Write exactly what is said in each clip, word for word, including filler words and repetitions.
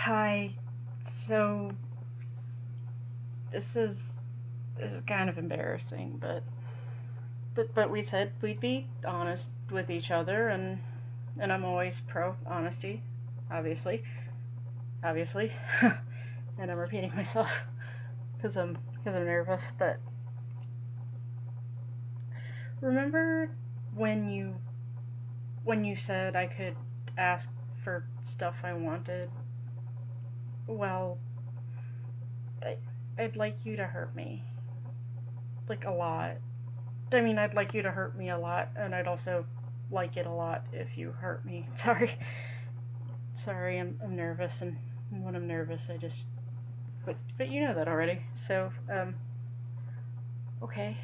Hi. So this is this is kind of embarrassing, but but but we said we'd be honest with each other, and and I'm always pro honesty, obviously, obviously, and I'm repeating myself because I'm because I'm nervous. But remember when you when you said I could ask for stuff I wanted? Well, I, I'd like you to hurt me, like a lot. I mean, I'd like you to hurt me a lot, and I'd also like it a lot if you hurt me. Sorry. Sorry, I'm, I'm nervous, and when I'm nervous, I just. But, but you know that already. So, um. Okay.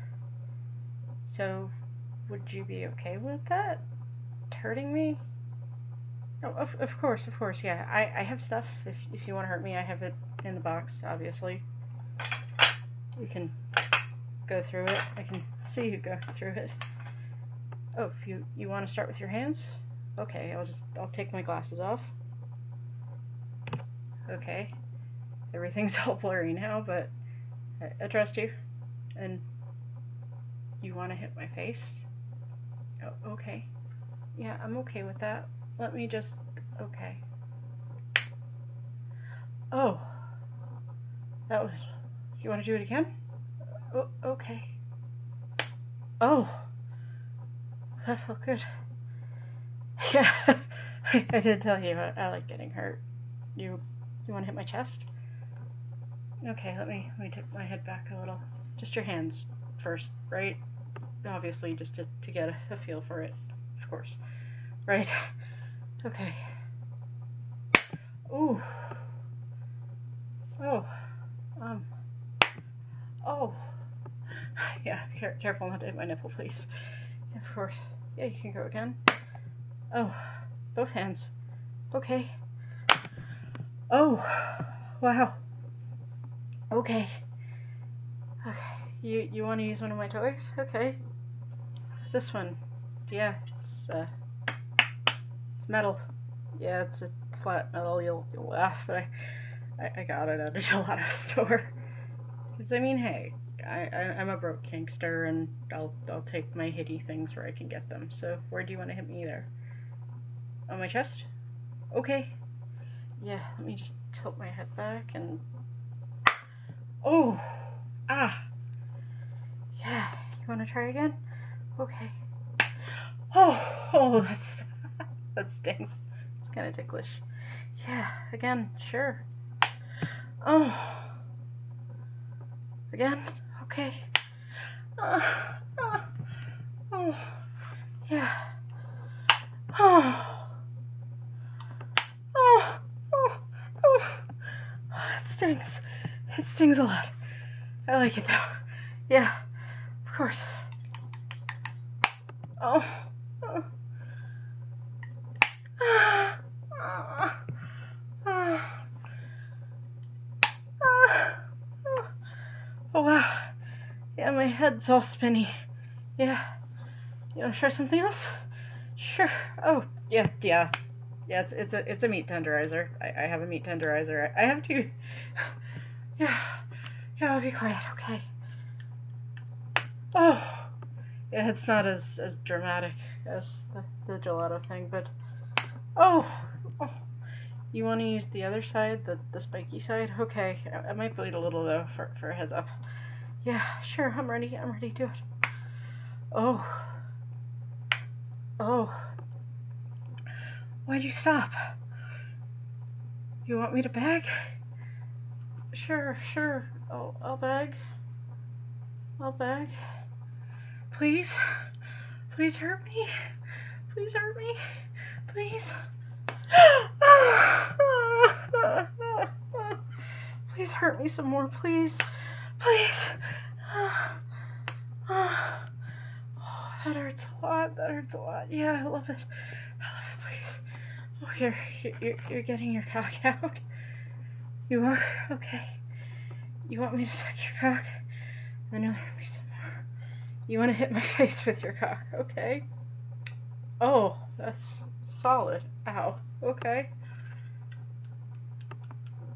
So, would you be okay with that? Hurting me? Oh, of, of course, of course, yeah. I, I have stuff. If, if you want to hurt me, I have it in the box, obviously. You can go through it. I can see you go through it. Oh, if you, you want to start with your hands? Okay, I'll just, I'll take my glasses off. Okay. Everything's all blurry now, but I, I trust you. And you want to hit my face? Oh, okay. Yeah, I'm okay with that. Let me just, okay. Oh. That was, you want to do it again? Oh, okay. Oh. That felt good. Yeah, I, I did tell you I, I like getting hurt. You, you want to hit my chest? Okay, let me let me tip my head back a little. Just your hands first, right? Obviously, just to, to get a, a feel for it, of course. Right? Okay. Ooh. Oh. Um. Oh. Yeah, care, careful not to hit my nipple, please. Of course. Yeah, you can go again. Oh. Both hands. Okay. Oh. Wow. Okay. Okay. You you want to use one of my toys? Okay. This one. Yeah, it's uh, it's metal. Yeah, it's a flat metal. You'll you'll laugh, but I I, I got it at a gelato store. Cause I mean, hey, I, I I'm a broke kinkster, and I'll I'll take my hitty things where I can get them. So where do you want to hit me there? On my chest? Okay. Yeah. Let me just tilt my head back and. Oh. Ah. Yeah. You want to try again? Okay. Oh. Oh. That's that stings. It's kind of ticklish. Yeah. Again. Sure. Oh. Again? Okay. Uh, uh, oh. Yeah. Oh. Oh. Oh. Oh. It stings. It stings a lot. I like it though. Yeah. Of course. Oh. Oh. Ah. Ah. Ah. Ah. Oh wow. Yeah, my head's all spinny. Yeah. You wanna try something else? Sure. Oh, yeah, yeah. Yeah, it's it's a it's a meat tenderizer. I, I have a meat tenderizer. I, I have two. Yeah. Yeah, I'll be quiet, okay. Oh. Yeah, it's not as, as dramatic as the, the gelato thing, but oh. Oh. You want to use the other side, the, the spiky side? Okay. I, I might bleed a little though for, for a heads up. Yeah, sure, I'm ready. I'm ready to do it. Oh. Oh. Why'd you stop? You want me to beg? Sure, sure. I'll, I'll beg. I'll beg. Please? Please hurt me? Please hurt me? Please? Please hurt me some more, please. Please. Oh, that hurts a lot. That hurts a lot. Yeah, I love it. I love it, please. Oh, you're, you're, you're getting your cock out. You are? Okay. You want me to suck your cock? Then you'll hurt me some more. You want to hit my face with your cock? Okay. Oh, that's solid. Ow. Okay.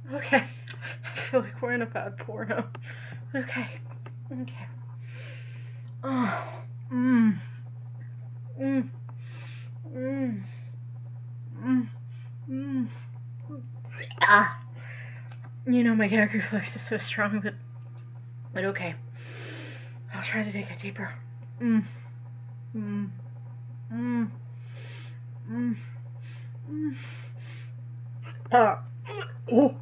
Okay. I feel like we're in a bad porno. Okay. Okay. Oh. Mmm. Mmm. Mmm. Mmm. Mmm. Ah. You know my gag reflex is so strong, but but okay. I'll try to take it deeper. Mmm. Mmm. Mmm. Mmm. Mmm. Ah. Oh.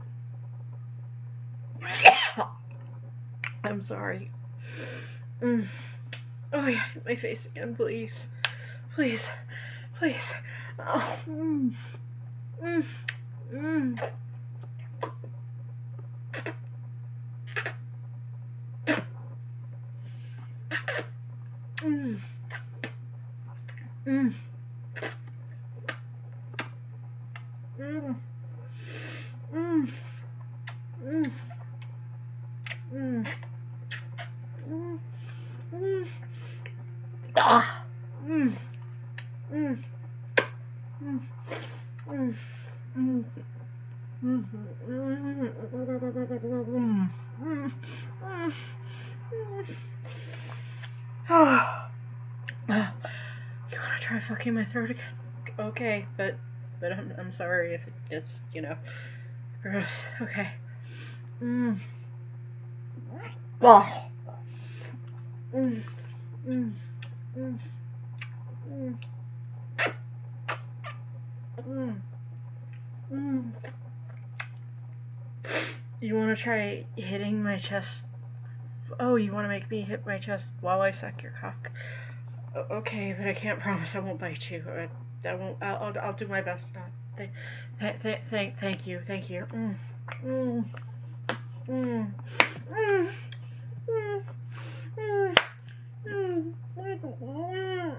I'm sorry. Mm. Oh yeah, my face again, please. Please. Please. Oh. Mm. Mm. Mm. Mm. Mm. Mm. Mm. Mm. Mm. Mm. Mm. Ah. Mm. Mm. Mm. Mm. Mm. Mm. Mm. Oh. You wanna try fucking my throat again? Okay, but but I'm I'm sorry if it gets, you know, gross. Okay. Mm. Oh. Mm. Mm. Mm. Mm. Mm. Mm. You wanna try hitting my chest? Oh, you wanna make me hit my chest while I suck your cock? O- okay, but I can't promise I won't bite you. I, I won't. I'll, I'll I'll do my best not. Thank thank thank thank thank you thank you. Mm. Mm. Mm. Mm. Mm. Mm. Mm. Mm.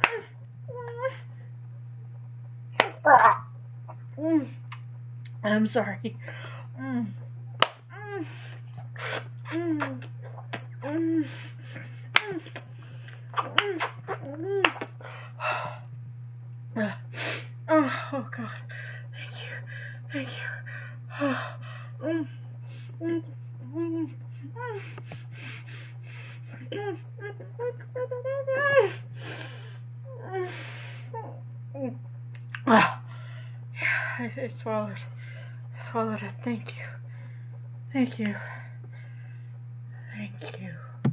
Mm. I'm sorry. Mm. Mm. Mm. Mm. Mm. Mm. Oh, oh God. Thank you. Thank you. Oh. Mm. Mm. Mm. Mm. Mm. Ah. I, I swallowed. I swallowed it. Thank you. Thank you. Thank you.